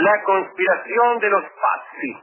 la conspiración de los Pazzi.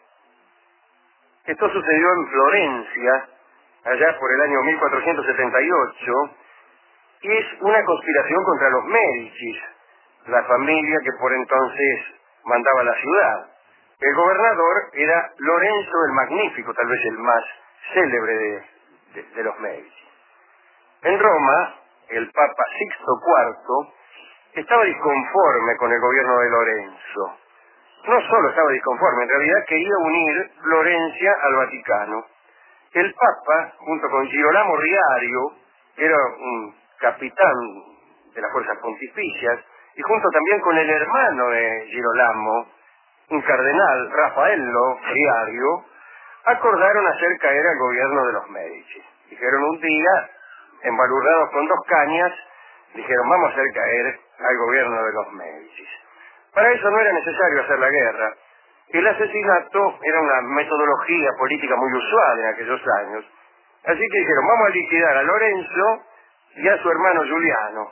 Esto sucedió en Florencia, allá por el año 1478, y es una conspiración contra los Médicis, la familia que por entonces mandaba la ciudad. El gobernador era Lorenzo el Magnífico, tal vez el más célebre de los Médicis. En Roma, el Papa Sixto IV estaba disconforme con el gobierno de Lorenzo. No solo estaba disconforme, en realidad quería unir Florencia al Vaticano. El Papa, junto con Girolamo Riario, que era un capitán de las fuerzas pontificias, y junto también con el hermano de Girolamo, un cardenal, Raffaello Riario, acordaron hacer caer al gobierno de los Médici. Dijeron un día, embalurrados con 2 cañas, dijeron vamos a hacer caer al gobierno de los Médici. Para eso no era necesario hacer la guerra. El asesinato era una metodología política muy usual en aquellos años. Así que dijeron, vamos a liquidar a Lorenzo y a su hermano Giuliano.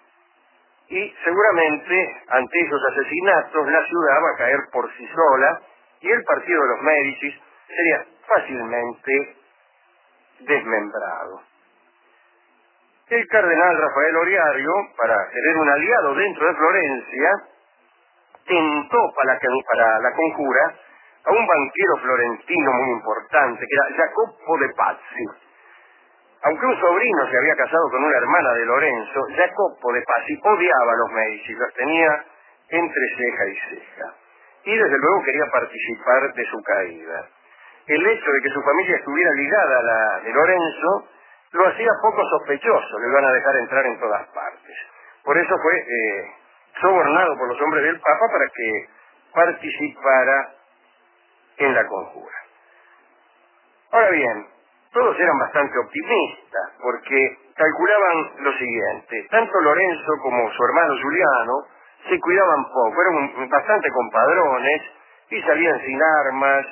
Y seguramente, ante esos asesinatos, la ciudad va a caer por sí sola y el partido de los Médicis sería fácilmente desmembrado. El cardenal Rafael Oriario, para tener un aliado dentro de Florencia, tentó para la conjura a un banquero florentino muy importante, que era Jacopo de Pazzi. Aunque un sobrino se había casado con una hermana de Lorenzo, Jacopo de Pazzi odiaba a los Medici, los tenía entre ceja y ceja. Y desde luego quería participar de su caída. El hecho de que su familia estuviera ligada a la de Lorenzo lo hacía poco sospechoso, le iban a dejar entrar en todas partes. Por eso fue sobornado por los hombres del Papa para que participara en la conjura. Ahora bien, todos eran bastante optimistas, porque calculaban lo siguiente: tanto Lorenzo como su hermano Giuliano se cuidaban poco, eran bastante compadrones y salían sin armas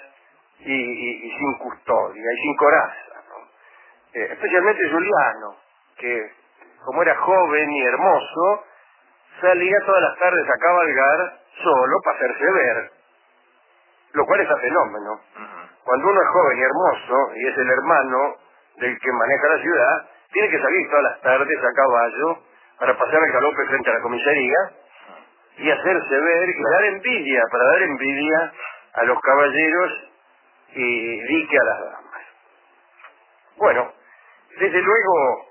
y sin custodia y sin coraza, ¿no? Especialmente Giuliano, que como era joven y hermoso, salía todas las tardes a cabalgar solo para hacerse ver, lo cual es un fenómeno. Cuando uno es joven y hermoso y es el hermano del que maneja la ciudad, tiene que salir todas las tardes a caballo para pasar el galope frente a la comisaría y hacerse ver y dar envidia, para dar envidia a los caballeros y dique a las damas. Bueno, desde luego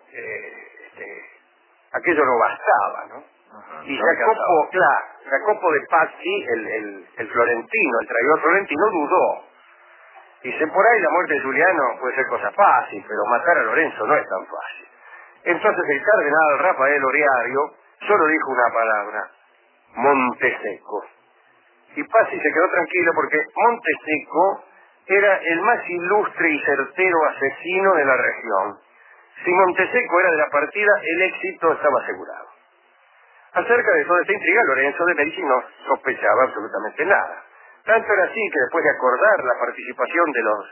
aquello no bastaba, ¿no? Y Jacopo de Pazzi, el florentino, el traidor florentino, dudó. Dice, por ahí la muerte de Giuliano puede ser cosa fácil, pero matar a Lorenzo no es tan fácil. Entonces el cardenal Rafael Oriario solo dijo una palabra: Monteseco. Y Pazzi se quedó tranquilo porque Monteseco era el más ilustre y certero asesino de la región. Si Monteseco era de la partida, el éxito estaba asegurado. Acerca de toda esta intriga, Lorenzo de Medici no sospechaba absolutamente nada. Tanto era así que después de acordar la participación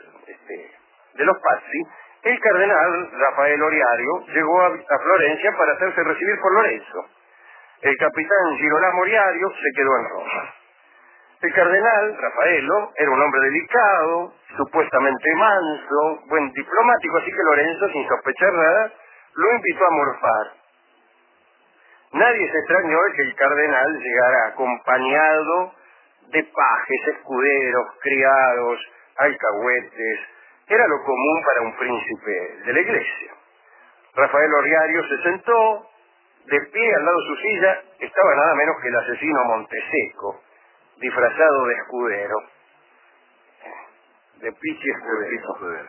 de los Pazzi, el cardenal Rafael Oriario llegó a Florencia para hacerse recibir por Lorenzo. El capitán Girolamo Riario se quedó en Roma. El cardenal Raffaello era un hombre delicado, supuestamente manso, buen diplomático, así que Lorenzo, sin sospechar nada, lo invitó a morfar. Nadie se extrañó de que el cardenal llegara acompañado de pajes, escuderos, criados, alcahuetes. Era lo común para un príncipe de la iglesia. Rafael Oriario se sentó, de pie al lado de su silla estaba nada menos que el asesino Monteseco, disfrazado de escudero, de pichi escudero.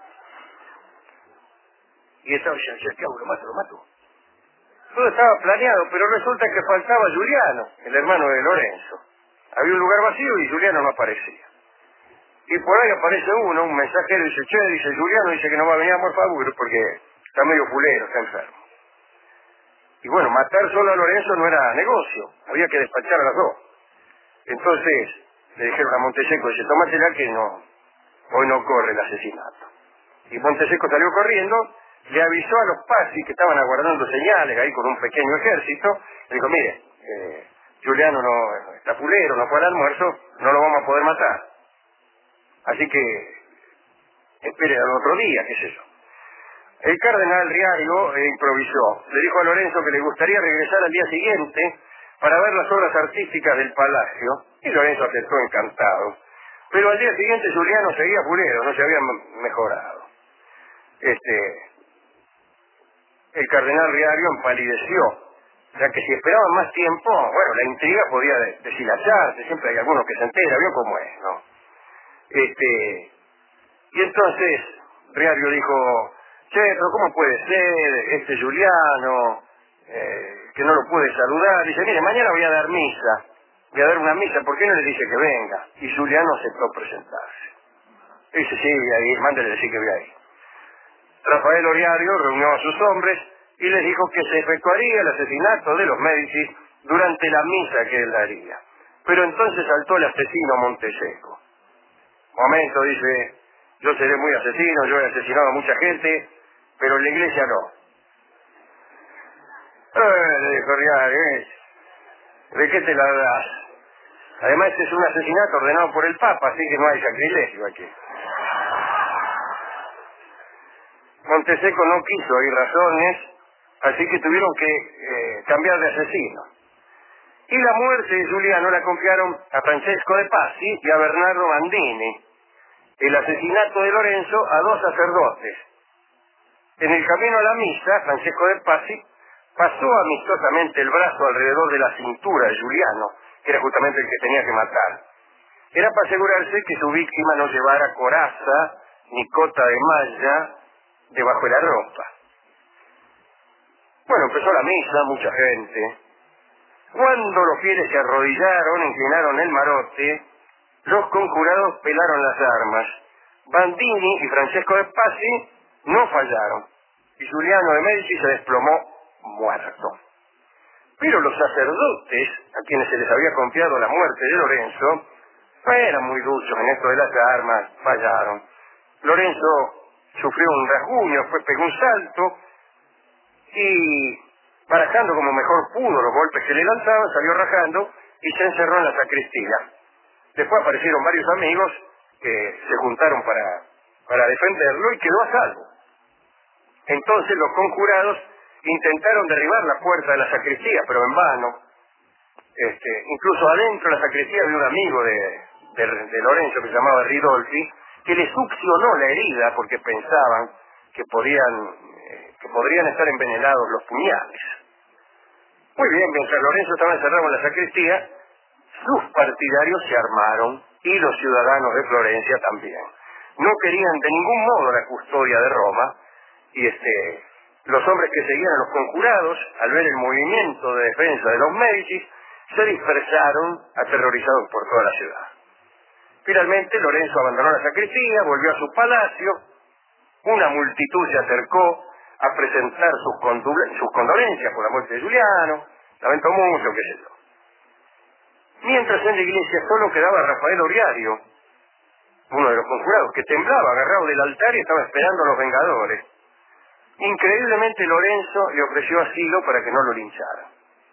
Y estaba, ¿qué hago? Lo mato. Todo estaba planeado, pero resulta que faltaba Giuliano, el hermano de Lorenzo. Había un lugar vacío y Giuliano no aparecía. Y por ahí aparece un mensajero, dice, dice Giuliano, dice que no va a venir a morfar porque está medio fulero, está enfermo. Y bueno, matar solo a Lorenzo no era negocio, había que despachar a las dos. Entonces le dijeron a Monteseco, dice, tómatela que hoy no corre el asesinato. Y Monteseco salió corriendo, le avisó a los Pazzi que estaban aguardando señales ahí con un pequeño ejército, le dijo, mire, Giuliano no está fulero, no fue al almuerzo, no lo vamos a poder matar. Así que espere al otro día, qué sé yo. El cardenal Riario improvisó. Le dijo a Lorenzo que le gustaría regresar al día siguiente para ver las obras artísticas del palacio, y Lorenzo aceptó encantado. Pero al día siguiente Giuliano seguía fulero, no se había mejorado. El cardenal Riario empalideció, ya que si esperaban más tiempo, bueno, la intriga podía deshilacharse, siempre hay algunos que se enteran, vio cómo es, ¿no? Y entonces Riario dijo, che, pero ¿cómo puede ser este Giuliano, que no lo puede saludar? Dice, mire, mañana voy a dar misa, voy a dar una misa, ¿por qué no le dice que venga? Y Giuliano aceptó presentarse. Dice, sí, ahí, mándele decir que voy ahí. Rafael Riario reunió a sus hombres y les dijo que se efectuaría el asesinato de los Médici durante la misa que él daría. Pero entonces saltó el asesino Monteseco. Momento, dice, yo seré muy asesino, yo he asesinado a mucha gente, pero en la iglesia no. Le dijo Riario, ¿de qué te la das? Además, este es un asesinato ordenado por el Papa, así que no hay sacrilegio aquí. Monteseco no quiso oír razones, así que tuvieron que cambiar de asesino. Y la muerte de Giuliano la confiaron a Francesco de Pazzi y a Bernardo Bandini. El asesinato de Lorenzo a dos sacerdotes. En el camino a la misa, Francesco de Pazzi pasó amistosamente el brazo alrededor de la cintura de Giuliano, que era justamente el que tenía que matar. Era para asegurarse que su víctima no llevara coraza ni cota de malla debajo de la ropa. Bueno, empezó la misa, mucha gente. Cuando los fieles se arrodillaron, inclinaron el marote, los conjurados pelaron las armas. Bandini y Francesco de Pazzi no fallaron, y Giuliano de Medici se desplomó muerto. Pero los sacerdotes, a quienes se les había confiado la muerte de Lorenzo, no eran muy duchos en esto de las armas, fallaron. Lorenzo sufrió un rasguño, después pegó un salto y, barajando como mejor pudo los golpes que le lanzaban, salió rajando y se encerró en la sacristía. Después aparecieron varios amigos que se juntaron para defenderlo y quedó a salvo. Entonces los conjurados intentaron derribar la puerta de la sacristía, pero en vano. Incluso adentro de la sacristía había un amigo de Lorenzo que se llamaba Ridolfi, que le succionó la herida porque pensaban que podrían estar envenenados los puñales. Muy bien, mientras Lorenzo estaba encerrado en la sacristía, sus partidarios se armaron y los ciudadanos de Florencia también. No querían de ningún modo la custodia de Roma y los hombres que seguían a los conjurados, al ver el movimiento de defensa de los Médicis, se dispersaron aterrorizados por toda la ciudad. Finalmente Lorenzo abandonó la sacristía, volvió a su palacio, una multitud se acercó a presentar sus condolencias por la muerte de Giuliano, lamentó mucho, qué sé yo. Mientras en la iglesia solo quedaba Rafael Riario, uno de los conjurados, que temblaba agarrado del altar y estaba esperando a los vengadores. Increíblemente Lorenzo le ofreció asilo para que no lo lincharan.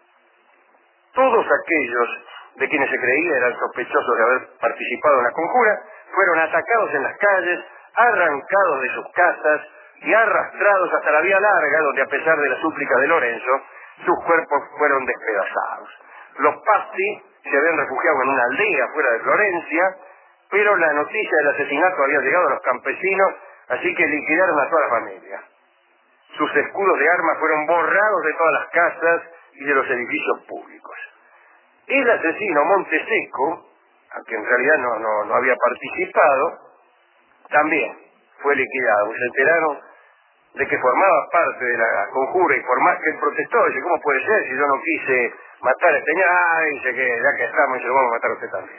Todos aquellos de quienes se creía eran sospechosos de haber participado en la conjura fueron atacados en las calles, arrancados de sus casas y arrastrados hasta la vía larga, donde a pesar de la súplica de Lorenzo, sus cuerpos fueron despedazados. Los Pazzi se habían refugiado en una aldea fuera de Florencia, pero la noticia del asesinato había llegado a los campesinos, así que liquidaron a toda la familia. Sus escudos de armas fueron borrados de todas las casas y de los edificios públicos. El asesino Monteseco, a quien en realidad no había participado, también fue liquidado. Se enteraron de que formaba parte de la conjura y por más que él protestó, dice, ¿cómo puede ser si yo no quise matar a este niño? Dice que ya que estamos, se lo vamos a matar a usted también.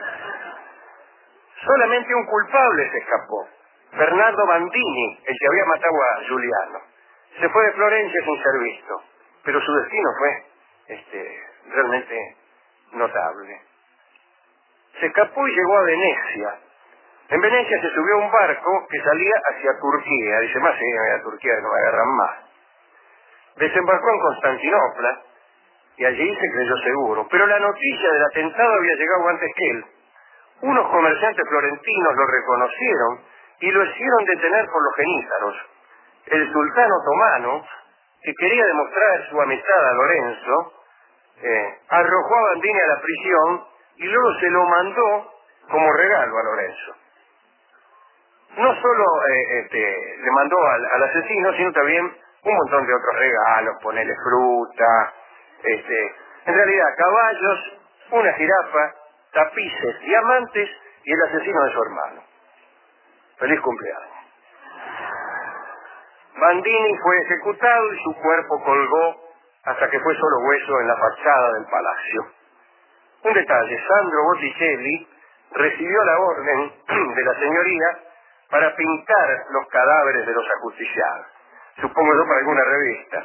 Solamente un culpable se escapó, Bernardo Bandini, el que había matado a Giuliano. Se fue de Florencia sin ser visto, pero su destino fue realmente notable. Se escapó y llegó a Venecia. En Venecia se subió a un barco que salía hacia Turquía. Dice, más si a Turquía no me agarran más. Desembarcó en Constantinopla y allí se creyó seguro. Pero la noticia del atentado había llegado antes que él. Unos comerciantes florentinos lo reconocieron y lo hicieron detener por los genízaros. El sultán otomano, que quería demostrar su amistad a Lorenzo, arrojó a Bandini a la prisión y luego se lo mandó como regalo a Lorenzo. No solo le mandó al asesino, sino también un montón de otros regalos, ponerle fruta, en realidad caballos, una jirafa, tapices, diamantes y el asesino de su hermano. Feliz cumpleaños. Bandini fue ejecutado y su cuerpo colgó hasta que fue solo hueso en la fachada del palacio. Un detalle, Sandro Botticelli recibió la orden de la señoría para pintar los cadáveres de los ajusticiados, supongo yo para alguna revista.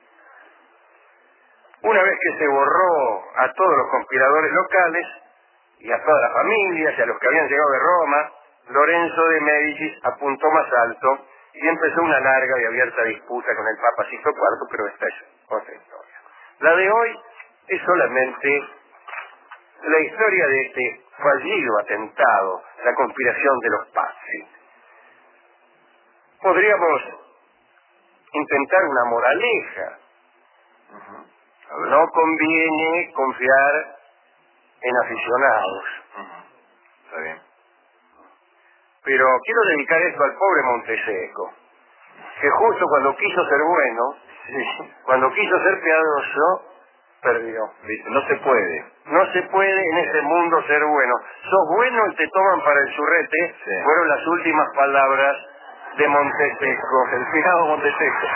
Una vez que se borró a todos los conspiradores locales y a todas las familias y a los que habían llegado de Roma, Lorenzo de Médicis apuntó más alto y empezó una larga y abierta disputa con el Papa Sixto IV, pero esta es otra historia. La de hoy es solamente la historia de este fallido atentado, la conspiración de los Pazzi. Podríamos intentar una moraleja. No conviene confiar en aficionados. Está bien. Pero quiero dedicar esto al pobre Monteseco, que justo cuando quiso ser bueno, cuando quiso ser piadoso, perdió. No se puede. No se puede en este mundo ser bueno. Sos bueno y te toman para el churrete, Sí. fueron las últimas palabras de Monteseco, el finado Monteseco.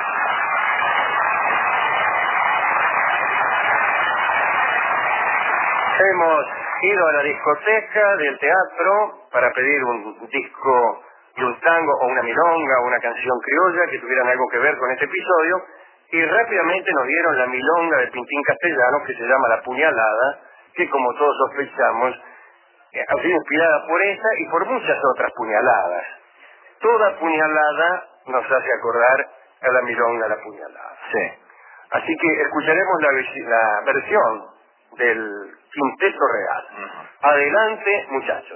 Hemos ido a la discoteca del teatro para pedir un disco y un tango o una milonga o una canción criolla que tuvieran algo que ver con este episodio, y rápidamente nos dieron la milonga de Pintín Castellano, que se llama La Puñalada, que como todos sospechamos ha sido inspirada por esta y por muchas otras puñaladas. Toda puñalada nos hace acordar a la milonga La Puñalada. Sí. Así que escucharemos la versión del Quinteto Real. Adelante, muchachos.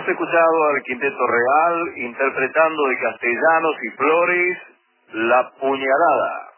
Hemos escuchado al Quinteto Real interpretando de Castellanos y Flores La Puñalada.